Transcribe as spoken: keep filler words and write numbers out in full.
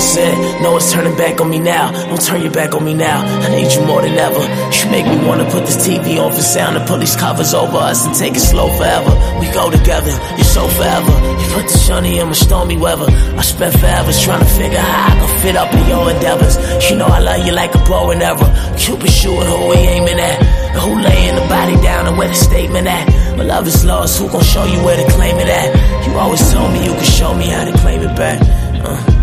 said, no one's turning back on me now. Don't turn your back on me now. I need you more than ever. You make me wanna put this T V on for sound and pull these covers over us and take it slow forever. We go together, you're so forever. You put the shunny in my stormy weather. I spent forever trying to figure how I can fit up in your endeavors. You know I love you like a bow and arrow. Cupid shooting, who we aiming at? And who laying the body down and where the statement at? My love is lost, who gon' show you where to claim it at? You always told me you could show me how to claim it back. uh.